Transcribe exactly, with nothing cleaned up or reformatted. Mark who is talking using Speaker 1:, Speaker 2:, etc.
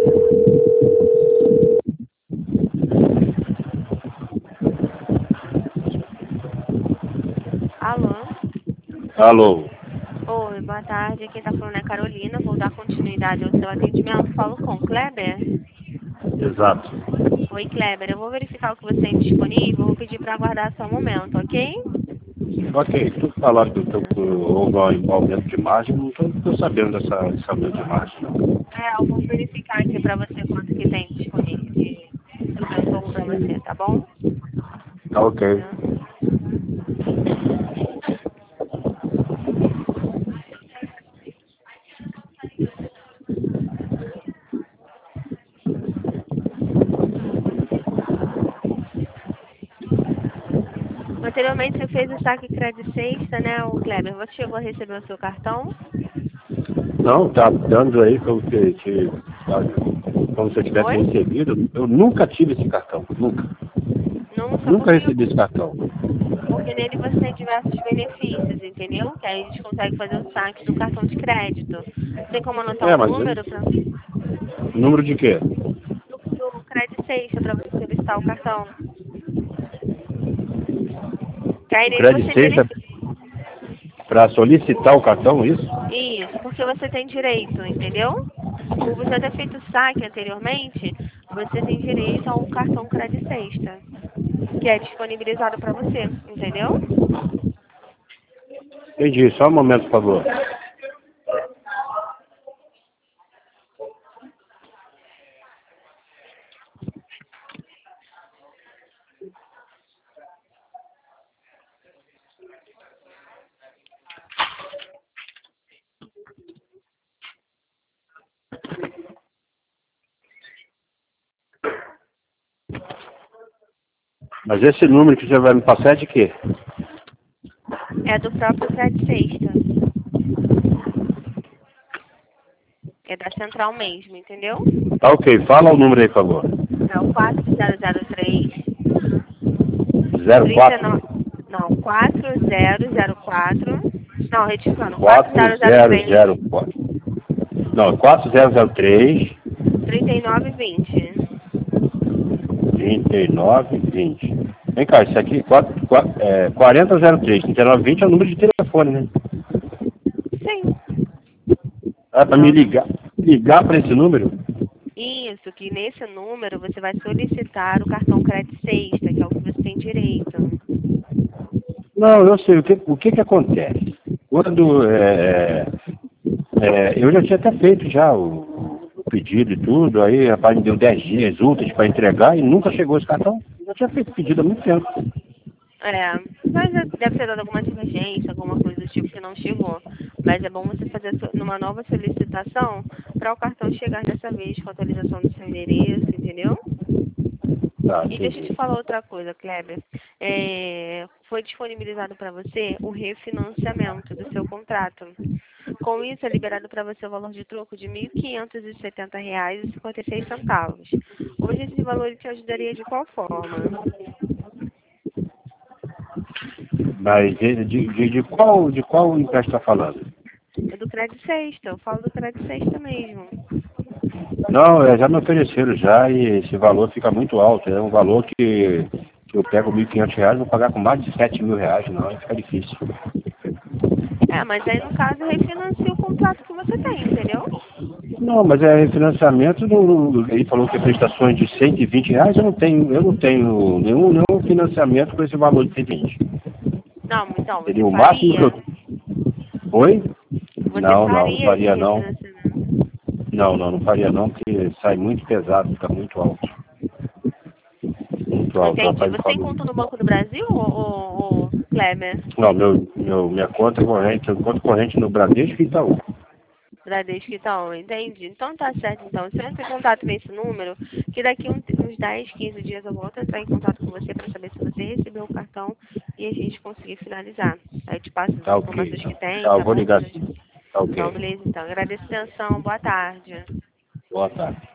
Speaker 1: Alô?
Speaker 2: Alô?
Speaker 1: Oi, boa tarde. Quem tá falando é Carolina. Vou dar continuidade ao seu atendimento. Falo com o Kleber.
Speaker 2: Exato.
Speaker 1: Oi, Kleber. Eu vou verificar o que você tem disponível. Vou pedir para aguardar só um momento, ok?
Speaker 2: Ok, tu falaram que eu tô houve um aumento de margem, não estou sabendo dessa, desse aumento de margem, não.
Speaker 1: É, eu vou verificar aqui para você quanto que tem disponível de socorro para você, tá bom?
Speaker 2: Tá ok.
Speaker 1: Tá. Anteriormente você fez o saque crédito sexta, né, o Kleber? Você chegou a receber o seu cartão?
Speaker 2: Não, tá dando aí como, que, que, como se eu tivesse
Speaker 1: Oi?
Speaker 2: recebido. Eu nunca tive esse cartão, nunca.
Speaker 1: Nunca,
Speaker 2: Nunca
Speaker 1: porque,
Speaker 2: recebi esse cartão.
Speaker 1: porque nele você tem diversos benefícios, entendeu? Que aí a gente consegue fazer o saque do cartão de crédito. Tem como anotar
Speaker 2: É,
Speaker 1: um
Speaker 2: mas eu,
Speaker 1: número para
Speaker 2: número de quê?
Speaker 1: do, do crédito sexta para você solicitar o cartão? Que aí
Speaker 2: O
Speaker 1: nele você
Speaker 2: crédito
Speaker 1: tem
Speaker 2: sexta
Speaker 1: benefício.
Speaker 2: para solicitar o cartão, isso?
Speaker 1: Isso, porque você tem direito, entendeu? Por você ter feito o saque anteriormente, você tem direito ao cartão crédito sexta, que é disponibilizado para você, entendeu?
Speaker 2: Entendi, só um momento, por favor. Mas esse número que você vai me passar é de quê?
Speaker 1: É do próprio crédito sexta. É da central mesmo, entendeu?
Speaker 2: Tá ok, fala o número aí, por favor.
Speaker 1: É o quatro zero zero três,
Speaker 2: zero
Speaker 1: trinta e nove.
Speaker 2: quatro
Speaker 1: Não, quatro zero zero quatro. Não, reticando, quatro
Speaker 2: quatro
Speaker 1: zero zero
Speaker 2: zero
Speaker 1: três,
Speaker 2: zero quatro. Não, quatro zero zero três
Speaker 1: trinta e nove vinte.
Speaker 2: trinta e nove vinte. Vem cá, isso aqui quatro, quatro, é, quarenta zero três, trinta e nove vinte é o número de telefone, né?
Speaker 1: Sim.
Speaker 2: É para me
Speaker 1: Não, não.
Speaker 2: ligar, ligar para esse número?
Speaker 1: Isso, que nesse número você vai solicitar o cartão crédito sexta, que é o que você tem direito.
Speaker 2: Não, eu sei. O que, o que, que acontece? Quando é, é, eu já tinha até feito já o, o pedido e tudo, aí rapaz me deu dez dias úteis para entregar e nunca chegou esse cartão. Eu já tinha feito o pedido há muito tempo.
Speaker 1: É, mas deve ter dado alguma divergência, alguma coisa do tipo que não chegou. Mas é bom você fazer so- numa nova solicitação para o cartão chegar dessa vez com a atualização do seu endereço, entendeu?
Speaker 2: Tá,
Speaker 1: E deixa eu te
Speaker 2: entendi.
Speaker 1: falar outra coisa, Kleber. É, foi disponibilizado para você o refinanciamento do seu contrato. Com isso, é liberado para você o valor de troco de mil quinhentos e setenta reais e cinquenta e seis centavos. Hoje, esse valor te ajudaria de qual forma?
Speaker 2: Mas de, de, de, de qual de qual empréstimo está falando?
Speaker 1: É do crédito sexta, eu falo do crédito sexta mesmo.
Speaker 2: Não, é, já me ofereceram já e esse valor fica muito alto. É um valor que, que eu pego mil e quinhentos reais e vou pagar com mais de sete mil reais, não, aí fica difícil.
Speaker 1: É, mas aí no caso refinancia o contrato que você tem, entendeu?
Speaker 2: Não, mas é financiamento, não, não- ele falou que é prestações de cento e vinte reais, eu não tenho, eu não tenho nenhum, nenhum financiamento com esse valor de cento e vinte.
Speaker 1: Não, então você
Speaker 2: Seria o máximo que
Speaker 1: faria.
Speaker 2: eu. Oi?
Speaker 1: Você
Speaker 2: Não, não, não
Speaker 1: faria esse
Speaker 2: faria não.
Speaker 1: refinanciamento.
Speaker 2: Não, não, não faria não, porque sai muito pesado, fica muito alto. Muito
Speaker 1: Não
Speaker 2: alto,
Speaker 1: entendi.
Speaker 2: rapaz,
Speaker 1: Você tem
Speaker 2: falou.
Speaker 1: conta no Banco do Brasil, ou, ou, ou Kleber?
Speaker 2: Não, meu, meu, minha conta corrente, conta corrente no Bradesco e Itaú.
Speaker 1: Bradesco e tal, entendi. Então tá certo, então. Você entra em contato nesse número, que daqui um- uns dez, quinze dias eu volto a entrar em contato com você para saber se você recebeu o cartão e a gente conseguir finalizar. Aí eu te passo as
Speaker 2: Tá ok.
Speaker 1: informações que tem,
Speaker 2: Tá, eu
Speaker 1: tá
Speaker 2: vou
Speaker 1: bom?
Speaker 2: ligar
Speaker 1: Todas.
Speaker 2: sim. Tá
Speaker 1: Então,
Speaker 2: ok.
Speaker 1: beleza, então. Agradeço a atenção. Boa tarde.
Speaker 2: Boa tarde.